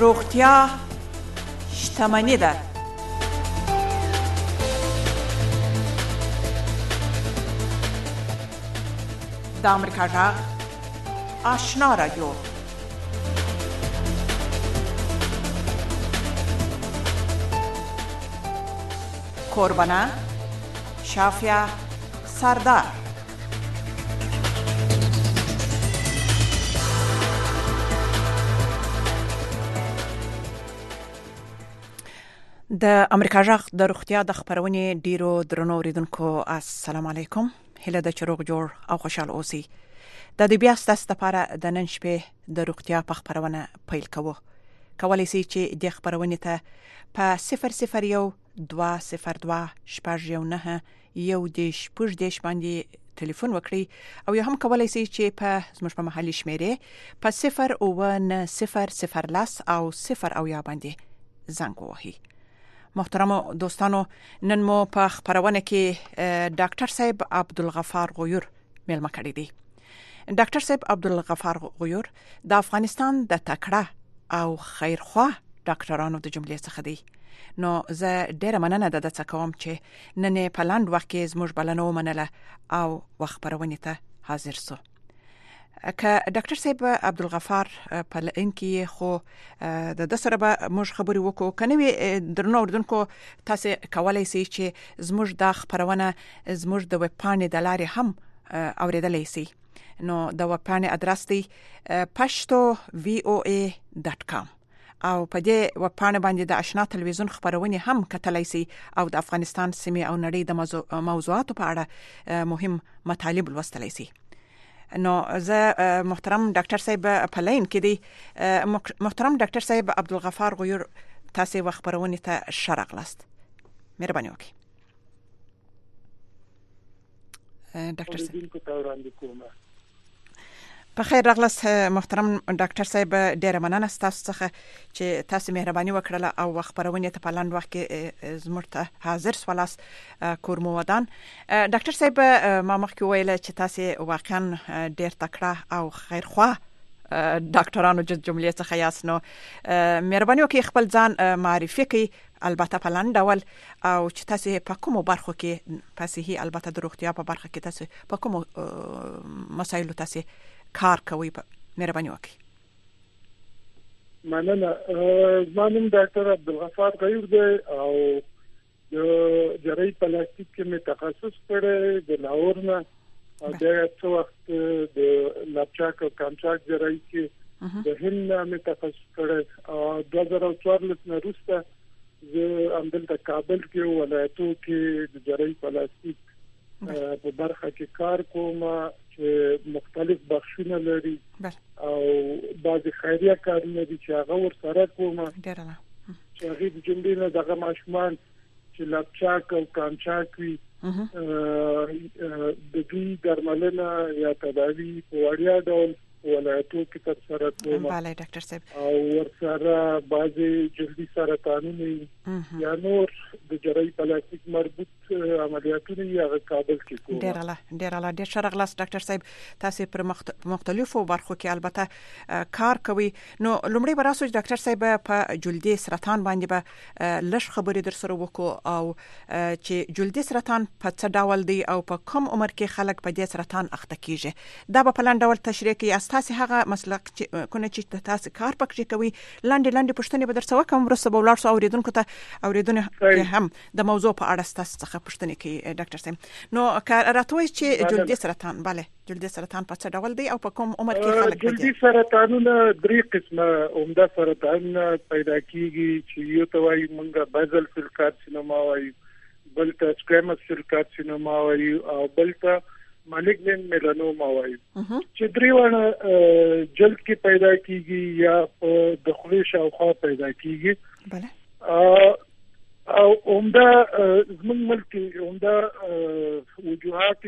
روغتیا شتمني ده. د امریکا غږ آشنا رادیو. کوربانه شافیا سردار. د امریکا غږ د روغتیا د خبرونې ډیرو درنو اوریدونکو السلام علیکم. هله د چروغ جوړ او خوشاله اوسئ. د دې بیا ستاسو لپاره د نن شپې د روغتیا په خبرونه پیل کوو. کولای شئ چې د خبرونې ته په 001 202 شپږ 1 10 باندې ټلیفون وکړئ او یا هم کولای شئ چې په زموږ په محلي شمیرې په 0 او 0 یا باندې زنګ ووهئ. محترم دوستانو، نن مو په خبرونه کې ډاکټر صاحب عبدالغفار غیور مېلمه کړی دی. ډاکټر صاحب عبدالغفار غیور د افغانستان د تکړه او خیرخواه ډاکټرانو د جملې څخه دی. نو زه ډیره مننه د څه کوم چې نن په لاند وخت کې زموږ بلنه ومنله او خبرونه ته حاضر سو. که ډاکټر صاحب عبدالغفار په لین کې خو د سره به موږ خبرې وکړو. کنه وی درنو اوردونکو، تاسو کولای شئ چې زموږ د خبرونه زموږ د ویب پاڼې د لارې هم اوریدلای شئ. نو د ویب پاڼې ادرس دی pashto.voa.com او په دې ویب پاڼې باندې د آشنا تلویزیون خبرونه هم کتلای شئ او د افغانستان سیمې او نړۍ د موضوعاتو په اړه مهم مطالب لوستلای شئ. نو زه محترم ډاکټر صاحب په لین کې دی. محترم ډاکټر صاحب عبدالغفار غیور، تاسو خبرونه ته شرغلاست. مهرباني وکړئ. ډاکټر صاحب په خیر راغلاست. محترم ډاکټر صاحب، ډیره مننه تاسو څخه چې تاسو مهرباني وکړه او خبرونه ته په لاند وخت کې زموږ ته حاضر سوالاست. کورمو ودان ډاکټر صاحب، ما مخکې ویل چې تاسو واقعا ډیر تکړه او خیرخواه ډاکټرانو جملې څخه یاست. نو مهرباني وکړئ خپل ځان معرفي کړئ، البته په لاند ډول، او چې تاسو په کومو برخو کې په صحي البته د روغتیا په برخه کې تاسو په کومو مسایلو تاسو کار کوي. مهرباني وکړئ. مننه. زمانم ډاکټر عبدالغفار غیور دی او د جراحي پلاستیک کې مې تخصص کړی د لاهور نه او د څو وخت د لپچاک او کامچاک جراحي کې د هند نه مې تخصص کړی او 2014 نه وروسته زه همدلته کابل کې ولایتو کې د جراحي پلاستیک په برخه کې کار کوم چې مختلف بخشونه لري او بعضی خیریه کارونه دي چې هغه ورسره کوم. چې هغه د جملې نه دغه ماشومان چې لپچاک او کامچاک وي د دوی درملنه یا تداوی په وړیا ډول ولایتو کې ترسره کوم. بله ډاکټر صاحب. او ورسره بعضی جلدی سرطانونه یا نور د جراحي پلاستیک مربوط عملیاتونه یا کابل کې کوم. ډیر شرغلاس ډاکټر صاحب، تاسو پر مختلفو برخو کې البته کار کوي. نو لومړی براسو ډاکټر صاحب په جلدی سرطان باندې به لږ خبرې در سره وکړو او چې جلدی سرطان په څه ډول دی او په کوم عمر کې خلک په دې سرطان اخته کیږي. دا په پلان ډول تشریح کړئ. تاسو هغه مسلک چې کونه چې تاسو کار پکې کوي لاندې پوښتنې به درڅ وکم ورسره به ولر سو اوریدونکو ته اوریدونه هم د موضوع په اړه تاسو څخه پوښتنې کوي ډاکټر صاحب. نو کار راتوي چې جلدی سرطان، بله جلدی سرطان په څه ډول دی او په کوم عمر کې خلک جلدی سرطانونه درې قسمه عمده سرطان پیدا کیږي چې یو ته وایي مونږه بازل سیل کارسینوما وایي، بل ته سکویموس سیل کارسینوما وایي او بل ته مالګنن میلانوما وایي. چې دریوانه جلد کې پیدا کیږي یا په د خولې شاوخوا پیدا کیږي. بله. او عمده زموږ ملک عمده وجوهات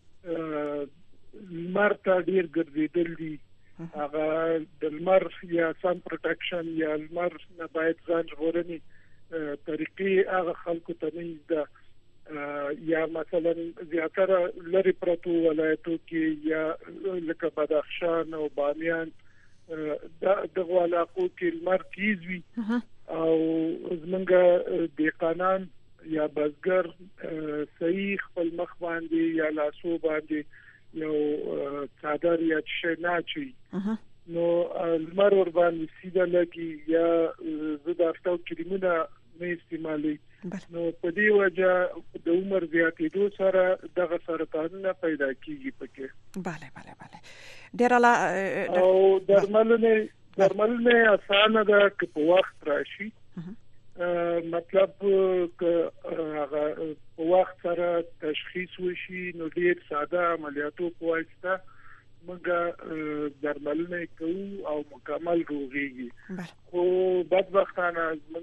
لمر ته ډیر ګرځیدل دي. هغه د لمر یا سن پروټیکشن یا لمر نه باید ځان ژغورنې طریقې هغه خلکو ته نه ده یا مثلا زیاتره لری پرتو ولایتو کې یا لکه بدخشان او بامیان دغه علاقو کې لمر تیز وي او زمونږ دیقانان یا بزګر صحیح خپل مخ باندې یا لاسو باندې یو څادر یا شي ناچي نو لمر ور باندې سیده لګي یا زدافتو کریمونه نه استعمالي نو په دې وجه د عمر زیاتېدو سره دغه سرطانونه پیدا کیږي پکې. بله ډیر لا او درملنه اسانه ده که په وخت راشي مطلب که هغه په وخت سره تشخیص وشي نو ډیر ساده عملیاتو په واسطه موږ درملنه کوو او مکمل روغيږي. خو بدبختانه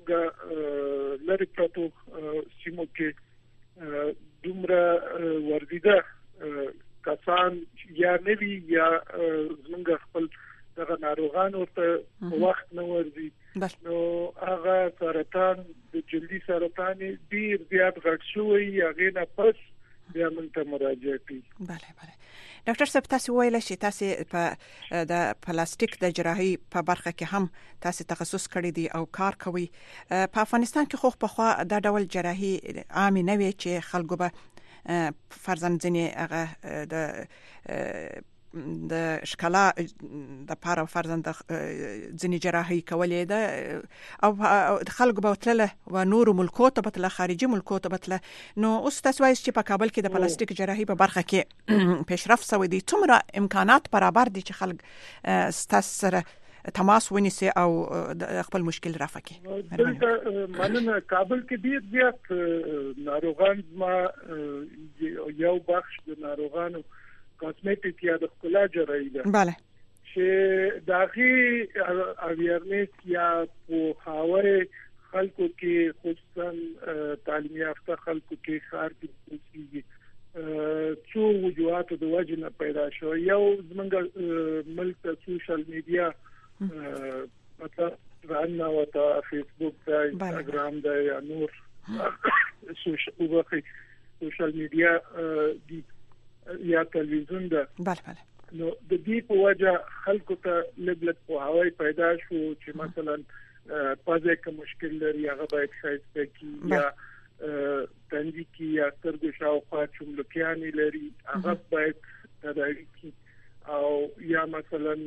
موږ لری پروتو سیمو کې دومره ورزيده کسان یا نوی یا زمونږ خپل دغه ناروغان ورته وخت نه ورځي نو هغه سرطان د جلدي سرطان ډیر زیات غټ شوی هغه نه پس بیا موږ ته مراجعه کوي. بله ډاکټر صاحب تاسو ویل شئ تاسو په د پلاستیک د جراحي په برخه کې هم تاسو تخصص کړی دی او کار کوي. په افغانستان کې خو په خوا د ډول جراحي عام نه وي چې خلکو به فرضاً ځنې هغه د شکلا د پاره فرضاً د ځنې جراحي کولې ده او خلکو به تلله و نور ملکو ته بتله خارجي ملکو ته بتله. نو اوس تاسو وایي چې په کابل کې د پلاستیک جراحي په برخه کې پیشرفت شوی دی. څومره امکانات برابر دي چې خلک ستاسو سره تماس ونیسي او خپل مشکل رافع کړي؟ مننه. کابل کې ډیر زیات ناروغان ما یو بخش د ناروغانو کاسمیټیک یا د ښکلا جراحي ده بله چې داغي اویرنس یا په هاوی خلکو کې خصوصا تعلیم یافته خلکو کې خار کې څو وجوهات د وجنه پیدا شو. یو زمونږ ملک ته سوشل میډیا مطلب رانا وتا فیسبوک دا انستګرام دا یا نور سوشل میډیا دی یا تلویزیون ده. بله نو د دې په وجه خلکو ته لګلت په هواي پیدا شو چې مثلا پازه کې مشکل لري هغه باید خاصه کی یا تندې کی یا سترګو شاوخوا چملکیانی لري هغه باید تداوی کی او یا مثلا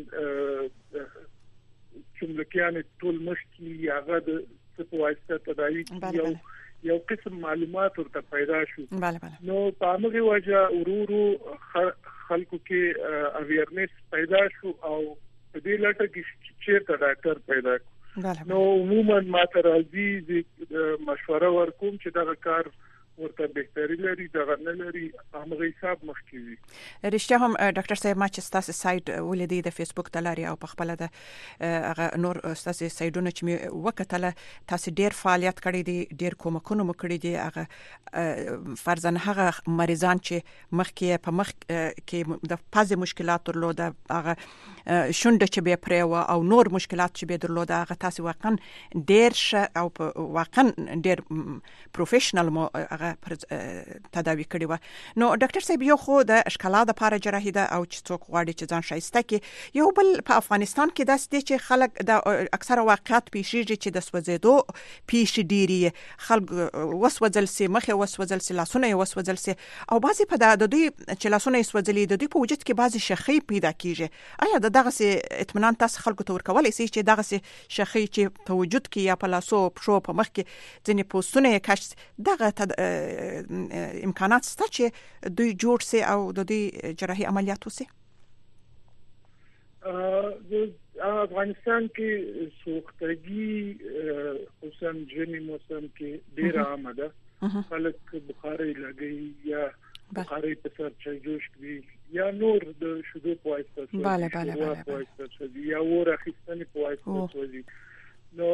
چملکیانی ټول مشکل هغه د څه واسطه تداوی کی یو قسم معلومات ورته پیدا شو. نو په هغه وجه ورورو خلکو کې اویرنس پیدا شو او په دې لټه کې چې ډاکټر پیدا کړ نو عموما ما ته راځي مشوره ورکوم چې دا کار ورته بهتري لري دا نه لري هغه حساب مخکوي. رښتیا هم ډاکټر صاحب ما چې تاسو سایت ولې د فیسبوک تلاري او په خپل د هغه نور تاسو سایډونه چې وکټله تاسو ډیر فعالیت کړی دي ډیر کومکونه مو کړی دي هغه فرضاً هغه مریضان چې مخکې په مخ کې د پازه مشکلات درلود هغه شونډه چې به پرې او نور مشکلات چې به درلود هغه تاسو واقعا ډیر او واقعا ډیر پروفیشنل مو هغه تداوی کړی و. نو ډاکټر صاحب یو خو د اشکاله د پاره جراحي ده او چې څوک غواړي چې ځان شایسته کې یو بل په افغانستان کې داس دي چې خلک د اکثره واقعات پیښیږي چې د سوځېدو پیښ ډیری خلک وسوځل سي مخه وسوځل سي لاسونه وسوځل سي او بعضي په د دوی چې لاسونه وسوځلي د دوی په وجود کې بعضي شخې پیدا کیږي. آیا دغه سي اطمینان تاسو خلکو ته ورکولای سي چې دغه سي شخې چې په وجود کې یا په لاسو پښو په مخ کې ځنې پوستونه کاش دغه امکانات شته چې دوی جوړ سي او د دوی جراحي عملیات وسي؟ افغانستان کې سوختګي خصوصا ژمي موسم کې ډیر عام ده. خلک بخاري لګي یا بخاري په سر چې جوش کوي یا نور د شودو په واسطه بله یا ور اخیستنې په واسطه. نو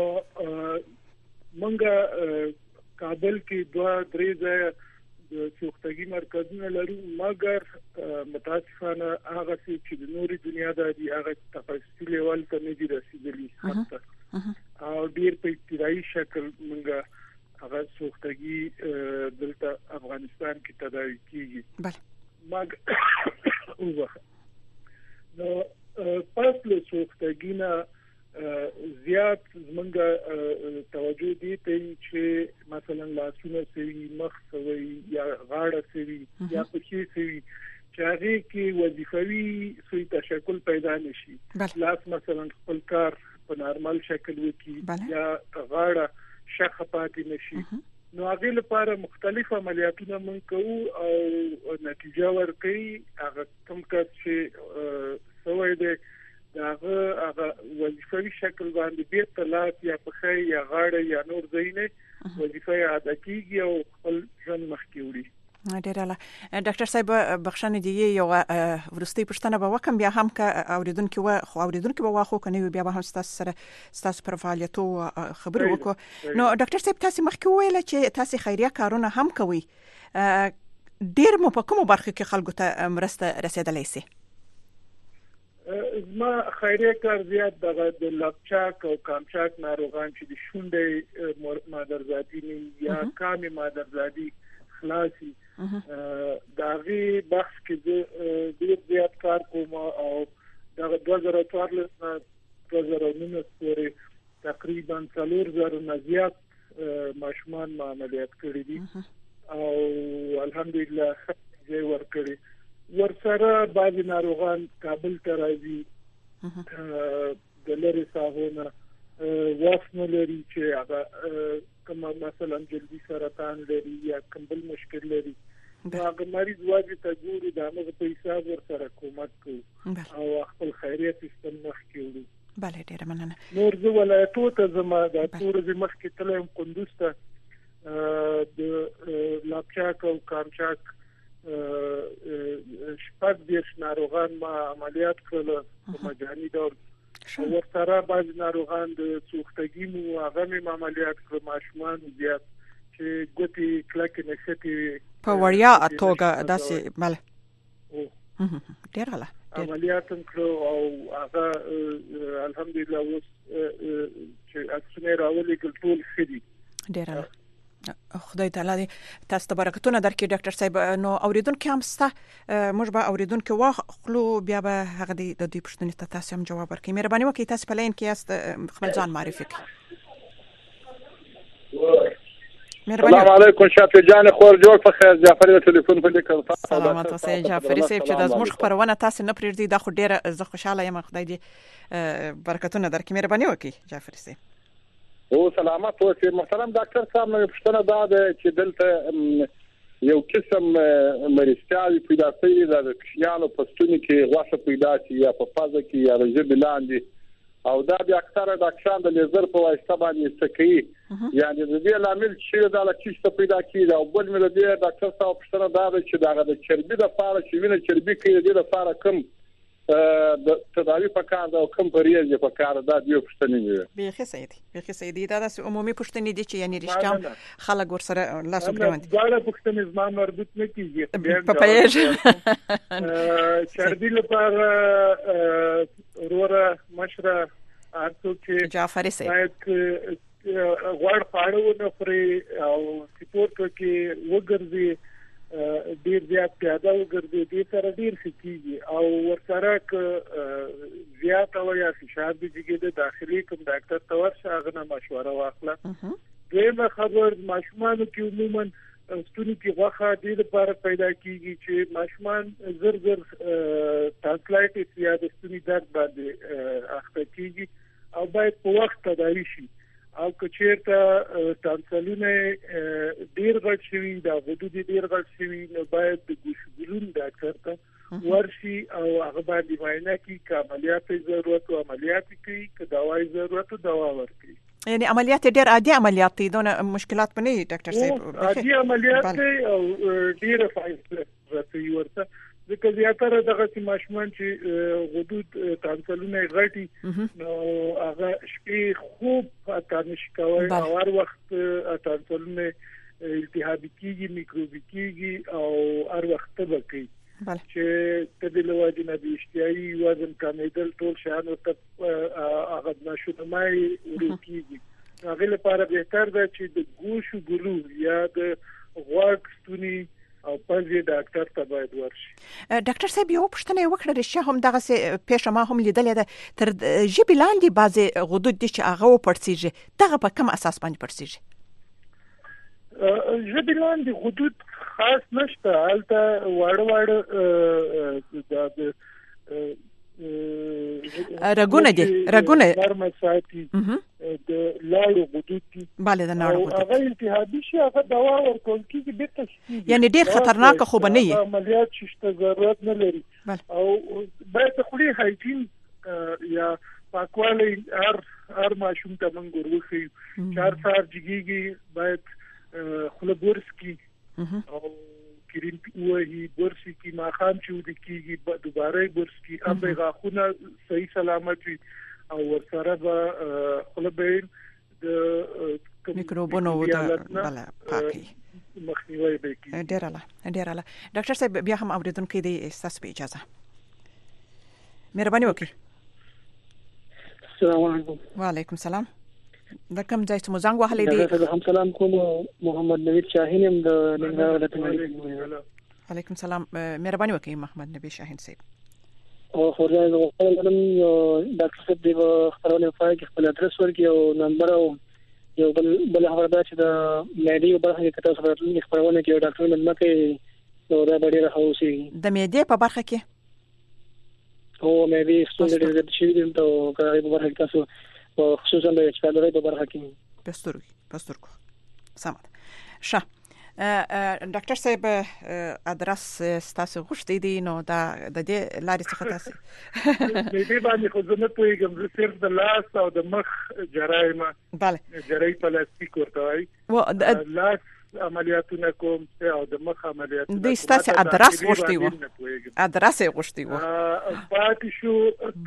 منګه کابل کې 2-3 ځای د سوختګي مرکزونه لرو مګر متاسفانه هغه چې د نوري دنیا د هغه تفصیلي لیول ته نه دي رسیدلي حتی او ډیر په ابتدایي شکل موږ هغه سوختګي دلته افغانستان کې تداوی کیږي. بله نو پس له سوختګینا زیات زمونږ توجه دي ته چې مثلا لاسونه سوي مخ سوي یا غاړه سوي یا پښې سوي چې هغه کې وظیفوي سوي تشکل پیدا نشي لاس مثلا خپل کار په نارمل شکل وکړي یا غاړه شخه پاتې نشي نو هغه لپاره مختلف عملیاتونه مونږ کوو او نتیجه ورکړي هغه کوم کار چې سوي دي هغه وظیفوي شکل باندې بیرته لاس یا پښه یا غاړه یا نور ځینې وظیفه ادا کیږي او خپل ژوند مخکې وړي. ډیر اعلی ډاکټر صاحب بخښنه دی یو ورستي پښتنه به وکم بیا هم که اوریدونکو به واخو کني بیا به هم تاسو پر فعالیتو خبرو وکړو نو ډاکټر صاحب تاسو مخکې ویل چې تاسو خیریه کارونه هم کوي ډیر مو په کومه برخه کې خلکو ته مرسته رسیدلای شي؟ زما خیریه کار زیات د لپچاک او کامچاک ناروغان چې د شونډې مادرزادي یا کامې مادرزادي خلاصي داغي بخش کې ډیر زیات کار کوم او د 2014 نه 2019 پورې تقریبا 4000 نه زیات ماشومان عملیات کړي دي او الحمدلله ځای ورکړي ورسره بعضی ناروغان کابل ته راځي د لری ساحونه واسنه لري چې هغه کوم مثلا جلدی سرطان لري یا کوم مشکل لري هغه مریض واجب ته ګوري د هغه په حساب ورسره کومک کوي او خپل خیریه سیستم مخکې وړي. بله ډیره مننه. نور زه ولایتو ته زما د تورې مخکې تلم کندوز ته د لاپچاک او کامچاک شپږ دیش ناروغان ما عملیات کړل په مجاني ډول ورسره بعض ناروغان د سوختګي هغه مې عملیات کړل ماشومان زیات چې ګوتې کلکې نشته په وړیا توګه داسې بله ډیر غلا عملیات کړو او هغه الحمدلله اوس چې اکسونه راولي ټول خدي ډیر خدای تعالی دې تاسو ته برکتونه درکړي ډاکټر صاحب نو اوریدونکو هم ستا موږ به اوریدونکو واخلو بیا به هغه د دې پوښتنې ته تاسو هم جواب ورکړئ مهرباني وکړئ تاسو په لاین کې یاست خپل ځان معرفي کړئ. السلام علیکم شافعي جان خور جوړ په خیر جعفري د ټلیفون په لیکل سلامات اوسئ جعفري صاحب چې د زموږ خبرونه تاسو نه پریږدي دا خو ډیره زه خوشاله یم خدای دې برکتونه درکړي مهرباني وکړئ جعفري صاحب. او سلامات اوسئ محترم ډاکټر صاحب نو پښتنه دا ده چې دلته یو قسم مریضتیاوې پیدا شوي د کښیانو په ستوني کې غوښه پیدا شي یا په پزه کې یا د ژبې لاندې او دا بیا اکثره ډاکټران د لیزر په واسطه باندې سکي یعنی د دې لامل چې دا لکه پیدا کیږي او بل مې د دې ډاکټر صاحب پښتنه دا ده چې دا د چربي د لپاره چې وینه چربي کوي د لپاره کوم د تداوی په کار دا کوم پریږي په کار دا دی پښتنې به سیدی دا د عمومي پښتنې دي چې یعنی رښتیا خلک ورسره لاس وګړوي دا پښتنې زما مربوط نه کیږي په پېژ چربي لپاره وروره مشره ارڅو چې جعفري صاحب غوړ خواړه نه خوري او سپورت کې وګرځي ډیر زیات پیاده وګرځي د سره ډیر سکیږي او ورسره ک زیات او یا فشار دي چې د داخلي کوم ډاکټر ته ورشه هغه مشوره واخله. دغه خبر ماشومان کې عموما ستوني کې غوښه د لپاره پیدا کیږي چې ماشومان زر ټرانسلایټس یا د ستوني درد باندې اخته کیږي او باید په وخت تداوی شي او کچیرته تانسلونه ډیر غټ شوی دا غدود ډیر غټ شوی نو باید د ګوشګلون ډاکټر ته ورشي او هغه باندې معاینه کوي که عملیات ضرورت او عملیات کوي که دوايي ضرورت او دوا ورکړي. یعنی عملیات ډیر عادي عملیات دي دونه مشکلات پنه ډاکټر صاحب عادي عملیات او ډیر فایده راځي ورته ځکه زیاتره دغه چې ماشومان چې غدود تانسلونه غټي نو هغه شپې خوب تانش کوي او هر وخت تانسلونه التهابي کیږي میکروبي کیږي او هر وخت تبکي چې تدل واجنه د اشتیايي وزن کمیدل ټول شان ته هغه نشودمای ورکیږي هغه لپاره بهتر ده چې د ګوشو ګلو یا د غوږ ستوني او فزي ډاکټر ته باید ورشي. ډاکټر صاحب یو پوښتنه وکړه رښتیا هم دغه پیښه ما هم لیدلې ده تر ژبې لاندې بعضې غدود دي چې هغه وپړسېږي دغه په کوم اساس باندې پړسېږي؟ ژبې لاندې غدود خاص نشته هلته واړه رګونه دي رګونه نرمه ساتي د لاړو غدود دي بله د لاړو غدود هغه التهابي شي هغه دوا ورکول کېږي بېرته شي یعنې ډېر خطرناکه خو به نه وي عملیات شته ضرورت نه لري او باید د خولې هایجین یا پاکوالی هر ماشوم ته موږ ورښیو چې هر سهار جګېږي باید خوله برس کړي او کریم وهي برس کی ماخام چې ودی کیږي دوباره برس کی ام به غاخونه صحیح سلامت وي او ورسره به خلبین د میکروبونو د بل پاکي مخنیوي به کی ډیر الله ډاکټر صاحب بیا هم اوریدونکو دی احساس به اجازه مهرباني وکړئ. السلام علیکم. وعلیکم السلام. د کوم ځای څخه زنګ وهلې دي؟ هم سلام کوم محمد نوید شاهین هم د ننګرهار ولایت. وعلیکم السلام. مهرباني وکړئ محمد نبی شاهین صاحب. او خورځای نو خپلم ډاکټر صاحب دی خبرونه فایل کې خپل ادرس ورکړي او نمبر او یو بل خبر دا چې د میډي په برخه کې تاسو خبرونه کې ډاکټر ملما کې نو دا ډېر هوسي د میډي په برخه کې او میډي ستونزې د شي د کاري په برخه کې تاسو خصوصا د چالوي په برخه کې پسترګو سمات ښه. ډاکټر صاحب ادرس تاسو غوښتي دي نو دا د دې لارې څخه تاسو دې باندې خو زه نه پوهیږم زه صرف د لاس او د مخ جراحه بله جراحي پلاستیک ورته وایي لاس عملیاتونه کوم او د مخ عملیاتونه د تاسو ادرس غوښتي وو ادرس غوښتي وو پاتې شو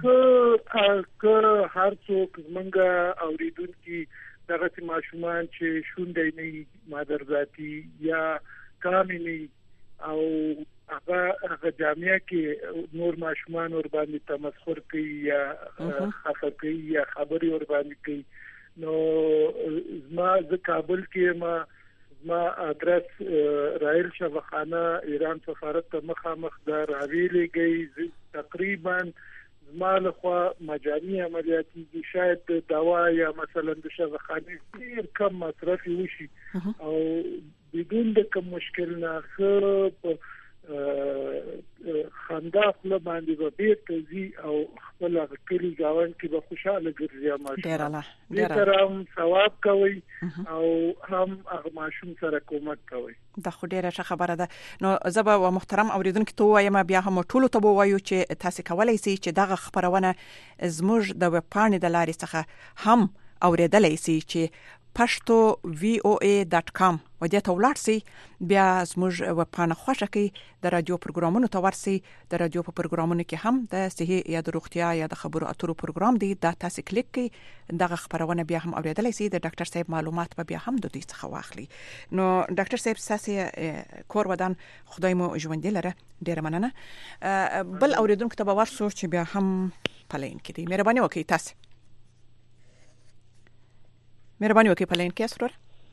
که هر څوک منګه اوریدونکو دغه ماشومان چې شونډې نه مادر ذاتی یا کامني او هغه جامعه کې نور ماشومان ور باندې تمسخر کوي یا خفه کوي یا خبري ور باندې کوي نو زما د کابل کې ما ادرس رائل شفاخانه ایران سفارت ته مخامخ دا راویلېږي تقریبا زما لخوا مجاني عملیاتي دي شاید دوا یا مثلا د شفاخانه ډیر کم مصرف وشي او بدون د کوم مشکل نه خندا خپل باندې به بیرته زی او خپل کلی گاون کې به خوشاله ګرځي ماشومان ډیر هم ثواب کوي او هم هغه ماشوم سره کومک کوي. دا خو ډیره ښه خبره ده. نو زه به محترم اوریدونکو ته وایم بیا هم ټولو ته وایو چې تاسو کولای شئ چې دغه خبرونه زموږ د ویب پاڼې د لارې څخه هم اوریدلای شئ چې pashto.voa.com ودې ته ولاړ سي بیا زموږ ویب پاڼه خوښه کړئ د رادیو پروګرامونو ته ورسئ د رادیو په پروګرامونو کې هم د صحي یا د روغتیا یا د خبرو اترو پروګرام دی دا تاسو کلیک کړئ دغه خبرونه بیا هم اوریدلای شئ د ډاکټر صاحب معلومات به بیا هم د دې څخه واخلي. نو ډاکټر صاحب تاسو کور ودان خدای مو ژوند لره ډیر مننه. بل اوریدونکو ته به ورسو چې بیا هم پلین کړي مهرباني وکړئ تاسو مهرباني وکړئ پلین کې اسرور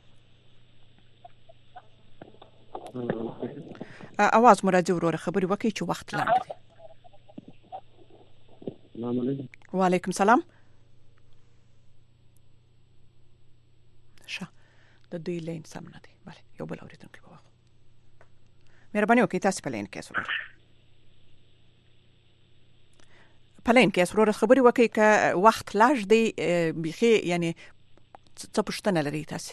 اواز مرادي وروره خبري وکړئ چې وخت لاندې. السلام علیکم. وعلیکم السلام. ښه د دوی لین سم نه دی. bale یو بل اوریدونکو په وخت مهرباني وکړئ تاسو پلین کې اسرور پلین کې اسرور خبري وکړئ که وخت لاږ دی بيخي یعنی څه پوښتنه لري تاسو؟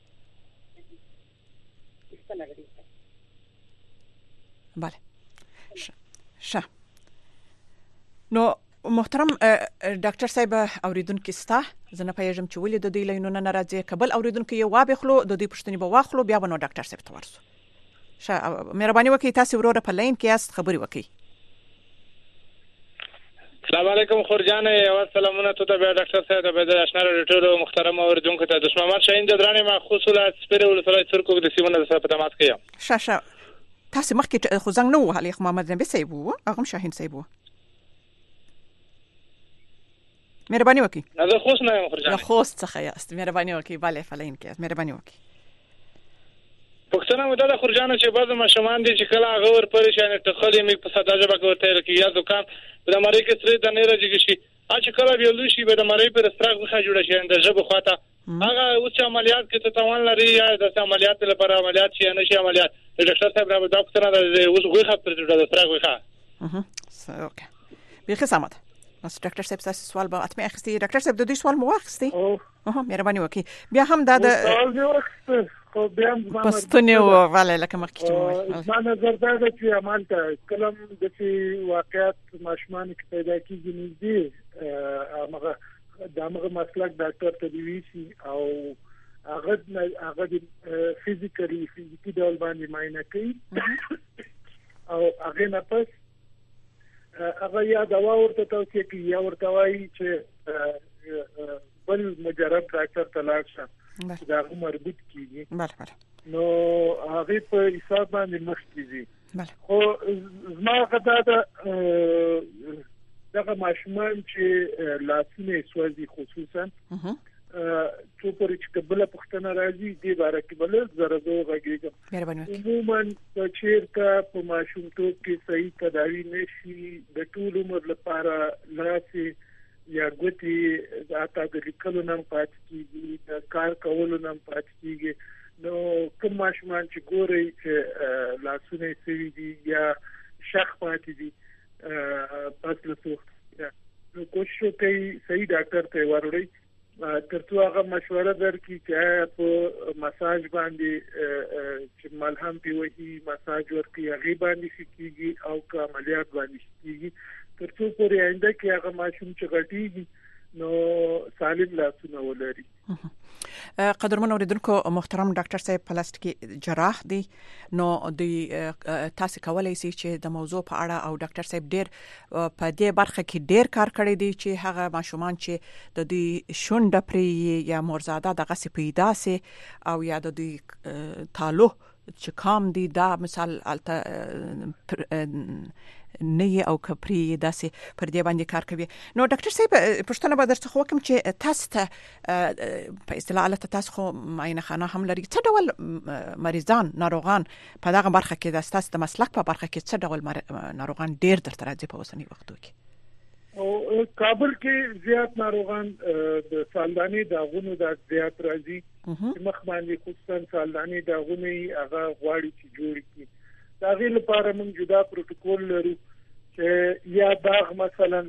بله ښه. نو محترم ډاکټر صاحب اوریدونکو ستا زه نه پوهیږم چې ولې د دې لینونه نه راځي قبل اوریدونکو یو وابخلو د دې پوښتنې به واخلو بیا به نو ډاکټر صاحب ته ورسو. ښه مهرباني وکړئ تاسو وروره په لین کې یاست خبري وکړئ. السلام علیکم خورجان او سلامونه ته د ډاکټر صاحب د بدر آشنا ډاکټر محترم اوریدونکو ته د محمد شاهین د درانه مخصوصه سپیره ولسوالۍ سرکو د سیمونه د په تماس کې یم. ښه تاسو مخکې خو زنګ نه وهلی محمد نبی صاحب وو هغه شاهین صاحب وو مهرباني وکړئ. نه زه خوښ نه یم خورجان. خوښ څخه یاست مهرباني وکړئ. bale فلین کې مهرباني وکړئ. پښتنه مو دا خورجانه چې بعض ماشومان دي چې کله هغه ور پریشان ټخلې می په ساده ژبه کې ورته لکه یا دکان د مری کې سره د نه راځي شي چې کله به لوي شي به د مری پر استراغ وخه جوړ شي د ژبه خواته هغه اوس عملیات کې ته توان لري یا د عملیات لپاره عملیات شي نه شي عملیات ډاکټر صاحب را د پښتنه د اوس غوښه پر د استراغ وخه اوکې به سمات بس ډاکټر صاحب تاسو سوال به اتمه اخستي ډاکټر صاحب د دې سوال مو واخستي مهرباني وکړئ بیا هم دا د خو بیا هم پښتنه وواله لکه مخکې ما نظر دا چې عمل ته کلم د چې واقعیت ماشومان کې پیدا کیږي نږدې هغه دغه مسلک ډاکټر ته دی وی او هغه د فزیکي ډول باندې معاینه کوي او هغه نه پس هغه یا دوا ورته توصیه کوي یا ورته وایي چې بل مجرد ډاکټر ته لاړ شه دا مربوط کیږي بله نو هغه په حساب باندې مخ کیږي خو زما غدا دغه ماشومان چې لاسونه سوځي خصوصا څو پرې چې قبل پښتنه راځي د باره کې بل زرهدو غږیږي عموما په چیرته په ماشومتوب کې صحیح تداوی نشي د ټول عمر لپاره لاسي یا ګوتې د لیکلو نم پات کیږي د کار کولو نم پات کیږي نو کوم ماشومان چې ګوري چې لاسونه سوي دي یا شخ پات دي پس له څه نو کوشش کوي صحیح ډاکټر ته وروړي ترڅو هغه مشوره درکړي چې په مساج باندې چې ملهم پیوهي مساج ورکړي هغه باندې کیږي او که عملیات باندې کیږي ترڅو پورې آینده کې هغه ماشوم چې غټيږي نو سالم لاسونه ولري. قدرمن اوریدونکو محترم ډاکټر صاحب پلاستیکي جراح دی نو د تاسو کولای شئ چې د موضوع په اړه او ډاکټر صاحب ډیر په دې برخه کې ډیر کار کړی دی چې هغه ماشومان چې د دې شونډه پرې یا مرزاده دغه سي پیدا سي او یا د دې تالو چې کام دي دا مثال الته نه او کپری داسې پر دې باندې کار کوي نو ډاکټر صاحب پښتنه به درڅخه وکم چې تاسو ته په اصطلاح الته تاسو خو معاینه خانه هم لري څه ډول مریضان ناروغان په دغه برخه کې تاسو د مسلک په برخه کې څه ډول ناروغان ډیر درته راځي په اوسنی وختو کې او کابل کې زیات ناروغان د سالداني داغونو د زیات راځي مخ باندې خصوصا سالداني داغونه هغه غواړي چې جوړ کړي دا غي لپاره موږ جدا پروتوکول لرو چې یا داغ مثلا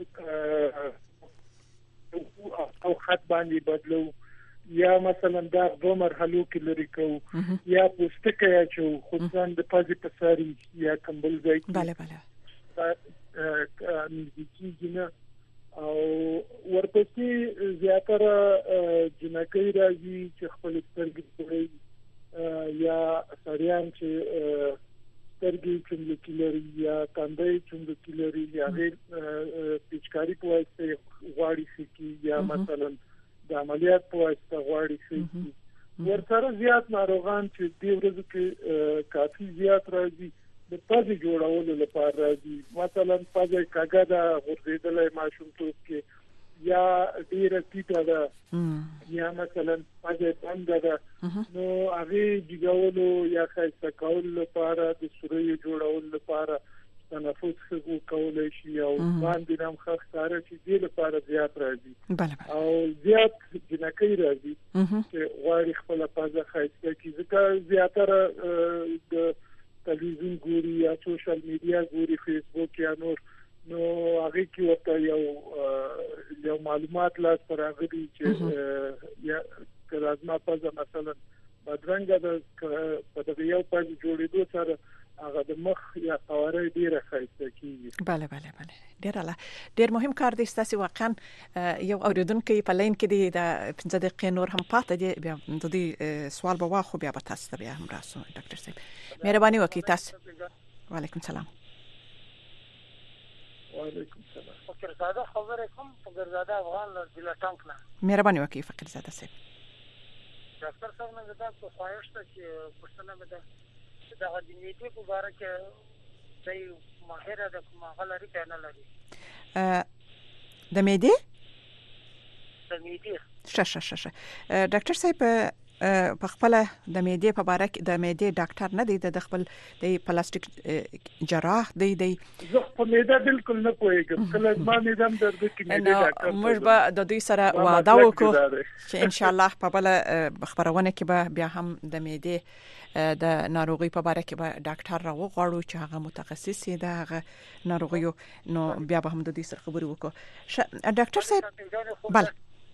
او خط باندې بدلو یا مثلا داغ دوه مرحلو کې لري کوو یا پوستکه یا چې خصوصا د پازي پساري یا کمبل ځای بله نزدیکی او ورپسې زیاتره جنکۍ راځي چې خپل سترګې پوهي یا سړیان چې سترګې چملکي لري یا کاندې چملکي لري یا پیچکاری په واسطه غواړي سکی یا مثلا د عملیات په واسطه غواړي سکی ورسره زیات ناروغان چې د ورځې کې کافي زیات راځي د پازي جوړولو لپاره راځي مثلا پازي کاګه دا ورزيدلې ماشومتوب کې یا ډیره ټیټه ده یا مثلا پازي بند ده نو هغه جوړولو یا خاصه کول لپاره د سوري جوړولو لپاره تنفس کولای شي او باندې هم ښکاره چې د لپاره زیات راځي او زیات جنکۍ راځي چې غواړي خپل پازه خاصه کی ځکه زیاتره د تلویزیون ګوري یا سوشل میډیا ګوري فیسبوک یا نور نو هغه کې ورته یو معلومات لاس پر هغه دي چې یا کلازما پزه مثلا بدرنګ د په دغه یو پاز جوړېدو سره هغه د مخ یا قواره ډیره خاصه کیږي بله ډیر مهم کار دی تاسو واقعا یو اوریدونکو په لین کې دی د 15 دقیقې نور هم پاتې دی بیا د دې سوال به واخو بیا به تاسو بیا هم راسو ډاکټر صاحب مهرباني وکړئ تاسو وعلیکم السلام وعلیکم السلام فقیرزاده خبر کوم فقیرزاده افغان ضلع ټانک نه مهرباني وکړئ فقیرزاده صاحب ډاکټر صاحب نه دا څه خواهش ته چې پښتنه مده دا د میډیا په اړه کې چې ماهر د کومه لري کنه لري د میډیا شه ډاکټر صاحب په خپل د معدې په باره کې د معدې ډاکټر نه دی د خپل د پلاستیک جراح دی زه په معده بالکل نه پوهیږم کله ما معده درد کې معده ډاکټر موږ به د دوی سره وعده وکړو چې ان شاء الله په بل خبرونه کې به بیا هم د معدې د ناروغي په باره کې به ډاکټر راوغواړو چې هغه متخصص دی د هغه ناروغیو نو بیا به هم د دې سره خبرې وکړو ډاکټر صاحب بل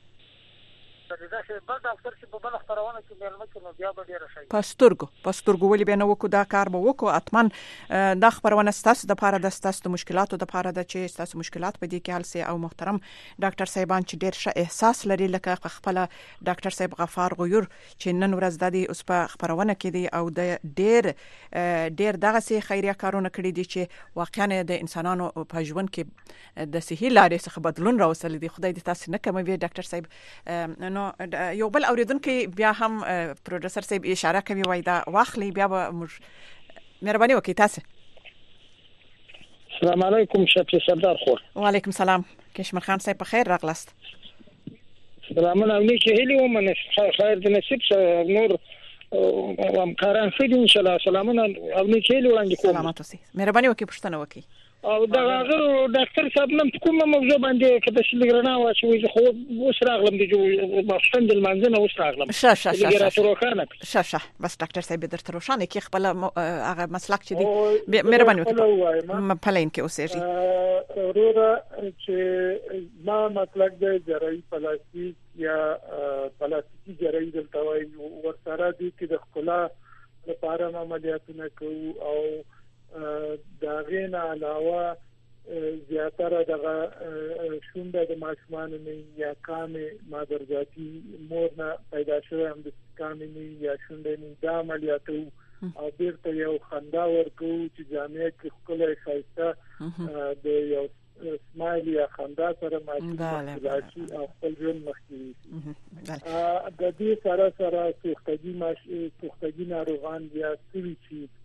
دا چې بل ډاکټر چې په بل خبرونه کې مېلمه کې نو بیا به ډیر شي پسترګو ولې به نه وکړو دا کار به وکړو اتمن دا خبرونه ستاسو د لپاره د ستاسو مشکلاتو د لپاره د چې ستاسو مشکلات په دې کې حل سي او محترم ډاکټر صاحبان چې ډیر ښه احساس لري لکه خپل ډاکټر صاحب غفار غیور چې نن ورځ د دې اوس په خبرونه کې دی او د ډیر دغه سي خیریه کارونه کړی دي چې واقعا د انسانانو په ژوند کې د صحي لارې څخه بدلون راوستل دي خدای دې تاسو نه کوي ډاکټر صاحب نو یو بل اوریدونکو بیا هم پروډوسر صاحب اشاره کوي وای دا واخلي بیا به مهرباني وکړئ تاسو السلام علیکم شفیع سردار خور وعلیکم السلام کشمیر خان صاحب په خیر راغلاست سلامونه نیکه هیلې ومنه خیر د نصیب نور همکاران خېدي ان شاء الله سلامونه او نیکه هیلې وړاندې کوم سلامات اوسئ مهرباني وکړئ پوښتنه وکړئ او دا غاغر ډاکټر صاحب نن کومه موضوع باندې کده چې لګرنا واچوي زه خو اوس راغلم د باشند المنځنه اوس راغلم شه بس ډاکټر صاحب درته روښانه کې خپل هغه مسلک چې دی مهرباني وکړئ پلین کې اوسېږي ورور چې ما مسلک د جراحي پلاستیک یا پلاستیکي جراحي دلته وایي ورسره دي چې د خلا لپاره عملیاتونه کوو او دا غینه علاوه زیاتره دغه شونډه د ماشومان نه یا کامې مادرزاتي مور نه پیدا شوی هم د کامې نه یا شونډه نه د عملیاتو او بیرته یو خندا ورکو چې جامعه کې خپل خاصه د یو سمایل یا خندا سره ماشي او خپل ژوند مخکې د دې سره سوختګي ناروغان یا سوي چې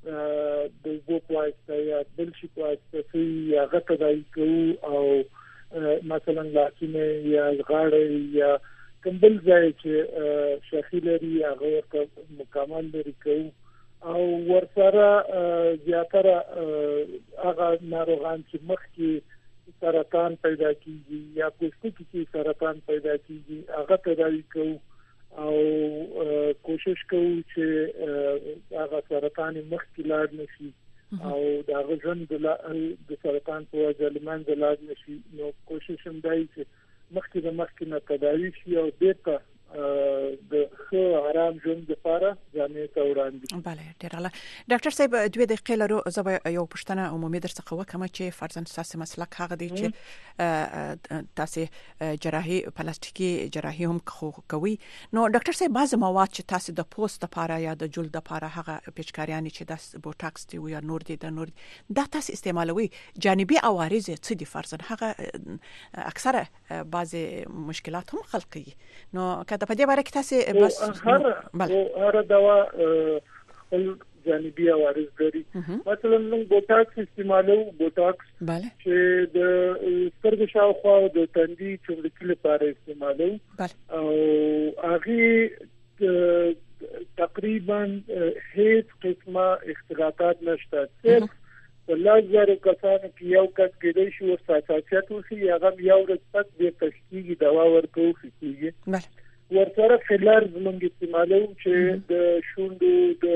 د وګوایسته یا بل شي واسطه یا غټدای کو او مثلا لاسونه یا غاړه یا کمبل ځای چې شخیلري هغه مکمل لري کو او ورسره زیاتره هغه ناروغان چې مخکې سرطان پیدا کیږي یا پوستکي کې سرطان پیدا کیږي هغه تداوی کو او کوشش کوو چې هغه سرطان مخکې لاړ نشي او دا غوښن د سرطان په وجه لمنځه لاړ نشي نو کوشش هم دی چې مخکې نه تداوی شي او بیرته د خو آرام ژوند لپاره ځانې ته وړاندې بله ډیر الله ډاکټر صاحب 2 دقیقې لرو زه یو پوښتنه عمومي درڅخه وکم چې فرضاً تاسو مسلک هغه دی چې تاسو جراحي پلاستیکي جراحي هم کوي نو ډاکټر صاحب بعض مواد چې تاسو د پوست لپاره یا د جلد لپاره هغه پیچکاریان چې د بوټاکس دی یا نور دی دا تاسو استعمالوي جانبي عوارض څه دي فرضاً هغه اکثره بعض مشکلات هم خلقي نو د په دې باره کې تاسو بس هر دوا جانبي عوارض لري مثلا موږ بوټاکس استعمالو بوټاکس چې د سترګو شاوخوا د تندي چمړکي لپاره استعمالو او هغه تقریبا هیڅ قسمه اختلاطات نشته صرف ولازم کسانو کې یو کس کېدای شي ورساتات وسی هغه یو رسپت د تشکیل دوا ورکو کیږي ورسره فلر زمونږ استعمالو چې د شوندو د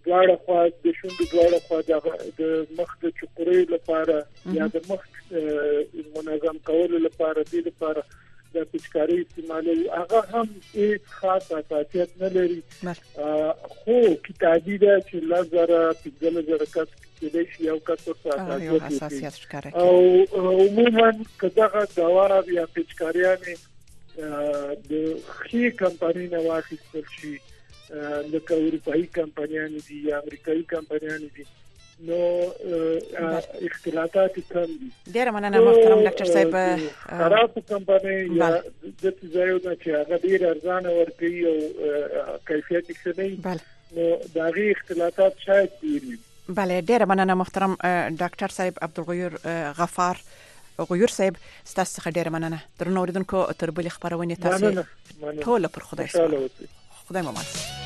غاړه خوا د مخ د چقرې لپاره یا د مخ منظم کولو لپاره د پچکاري استعمالو هغه هم هیڅ خاص اساسیت نه لري خو کتابي ده چې لازم 15000 کس کې د یو کس ورته اساسیت ښکاره او عموما کداغه دوا یا پچکاریانه د خي کمپنۍ نه واخیستل شي لکه اروپאי کمپنیانې دي یا امریکایي کمپنیانې دي نو اختلاطات کم دي ډیر مننه محترم ډاکټر صاحب خراب کمپنۍ یا د ځایونو چې هغه ډیر ارزانه ورکوي او کیفیت یې نه نو دا غي اختلاطات شاید دي بله ډیر مننه محترم ډاکټر صاحب عبدالغیور غفار غیور صاحب ستاسو څخه ډیر مننه درنو اوریدونکو تر بل خبرونه تاسو ټول پر خدای سپارم خدای مو